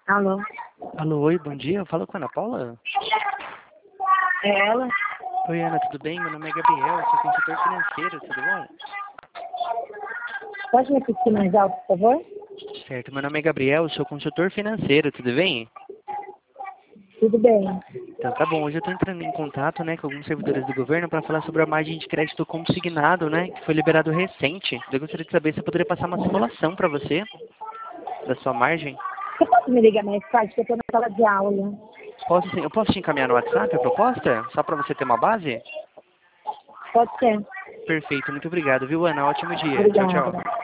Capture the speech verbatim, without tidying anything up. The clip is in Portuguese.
Alô? Alô, oi, bom dia. Eu falo com a Ana Paula? É ela? Oi, Ana, tudo bem? Meu nome é Gabriel, sou consultor financeiro, tudo bom? Pode me repetir mais alto, por favor? Certo, meu nome é Gabriel, sou consultor financeiro, tudo bem? Tudo bem. Então tá bom, hoje eu tô entrando em contato, né, com alguns servidores do governo para falar sobre a margem de crédito consignado, né, que foi liberado recente. Eu gostaria de saber se eu poderia passar uma simulação para você da sua margem. Você pode me ligar mais tarde, que eu estou na sala de aula? Posso sim, eu posso te encaminhar no WhatsApp a proposta? Só para você ter uma base? Pode ser. Perfeito, muito obrigado, viu, Ana? Ótimo dia. Tchau, tchau. Obrigada.